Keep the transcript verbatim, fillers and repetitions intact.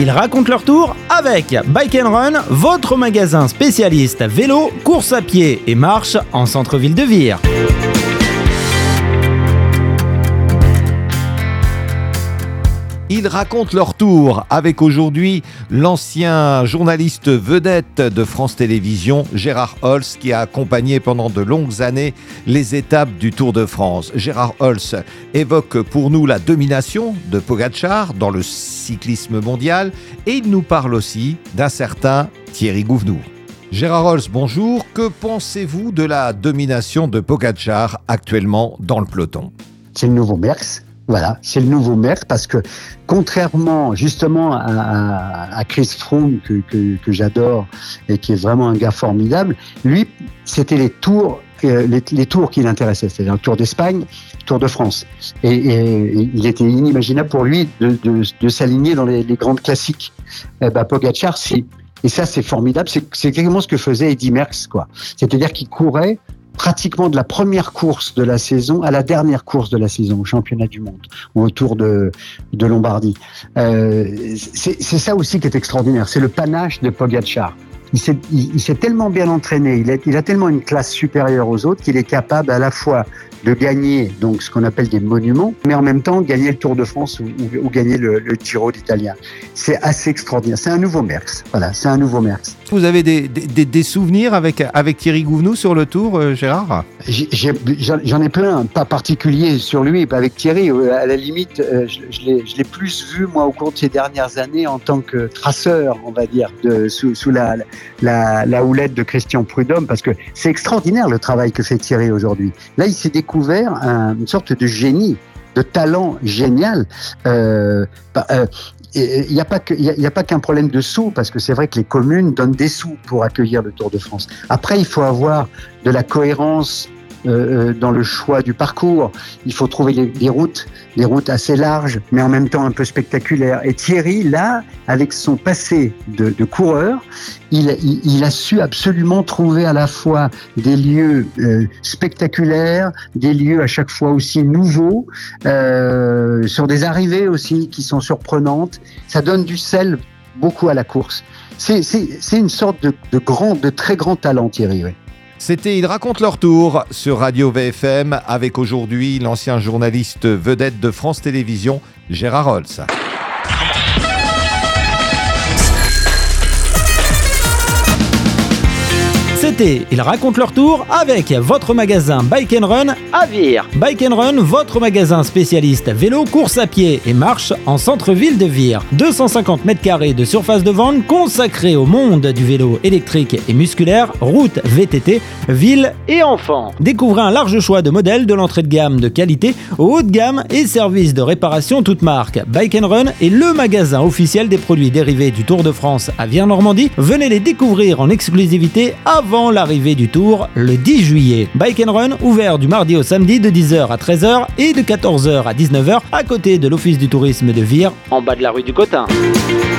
ils racontent leur tour avec Bike and Run, votre magasin spécialiste vélo, course à pied et marche en centre-ville de Vire. Ils racontent leur tour avec aujourd'hui l'ancien journaliste vedette de France Télévisions, Gérard Holz, qui a accompagné pendant de longues années les étapes du Tour de France. Gérard Holz évoque pour nous la domination de Pogačar dans le cyclisme mondial et il nous parle aussi d'un certain Thierry Gouvenou. Gérard Holz, bonjour. Que pensez-vous de la domination de Pogačar actuellement dans le peloton ? C'est le nouveau Merckx. Voilà, c'est le nouveau Merckx parce que contrairement justement à, à, à Chris Froome que, que, que j'adore et qui est vraiment un gars formidable, lui c'était les tours, euh, les, les tours qui l'intéressaient, c'est-à-dire le Tour d'Espagne, Tour de France. Et, et il était inimaginable pour lui de, de, de s'aligner dans les, les grandes classiques. Eh ben, Pogačar, si. Et ça c'est formidable, c'est, c'est exactement ce que faisait Eddy Merckx, quoi. C'est-à-dire qu'il courait pratiquement de la première course de la saison à la dernière course de la saison au championnat du monde ou au Tour de, de Lombardie. Euh, c'est, c'est ça aussi qui est extraordinaire, c'est le panache de Pogačar. Il s'est, il, il s'est tellement bien entraîné, il a, il a tellement une classe supérieure aux autres qu'il est capable à la fois de gagner donc ce qu'on appelle des monuments, mais en même temps gagner le Tour de France ou, ou, ou gagner le, le Giro d'Italia. C'est assez extraordinaire. C'est un nouveau Merckx. Voilà, c'est un nouveau Merckx. Vous avez des, des, des souvenirs avec, avec Thierry Gouvenou sur le Tour, euh, Gérard ? j'ai, j'ai, J'en ai plein, pas particulier sur lui, avec Thierry. À la limite, je, je, l'ai, je l'ai plus vu, moi, au cours de ces dernières années, en tant que traceur, on va dire, de, sous, sous la, la, la houlette de Christian Prudhomme, parce que c'est extraordinaire le travail que fait Thierry aujourd'hui. Là, il s'est découvert un, une sorte de génie, de talent génial. Euh, euh, Il n'y a pas que, il y a pas qu'un problème de sous, parce que c'est vrai que les communes donnent des sous pour accueillir le Tour de France. Après, il faut avoir de la cohérence euh, dans le choix du parcours. Il faut trouver les, les routes, des routes assez larges, mais en même temps un peu spectaculaires. Et Thierry, là, avec son passé de, de coureur, il, il, il a su absolument trouver à la fois des lieux euh, spectaculaires, des lieux à chaque fois aussi nouveaux, euh, sur des arrivées aussi qui sont surprenantes. Ça donne du sel beaucoup à la course. C'est, c'est, c'est une sorte de, de grand, de très grand talent, Thierry. Oui. C'était Ils racontent leur tour sur Radio V F M avec aujourd'hui l'ancien journaliste vedette de France Télévisions, Gérard Holz. C'était Ils racontent leur tour avec votre magasin Bike and Run à Vire. Bike and Run, votre magasin spécialiste vélo, course à pied et marche en centre-ville de Vire. deux cent cinquante mètres carrés de surface de vente consacrée au monde du vélo électrique et musculaire, route, V T T, ville et enfants. Découvrez un large choix de modèles de l'entrée de gamme de qualité au haut de gamme et services de réparation toute marque. Bike and Run est le magasin officiel des produits dérivés du Tour de France à Vire-Normandie. Venez les découvrir en exclusivité avant l'arrivée du Tour le dix juillet. Bike and Run ouvert du mardi au samedi de dix heures à treize heures et de quatorze heures à dix-neuf heures à côté de l'Office du tourisme de Vire en bas de la rue du Cotin.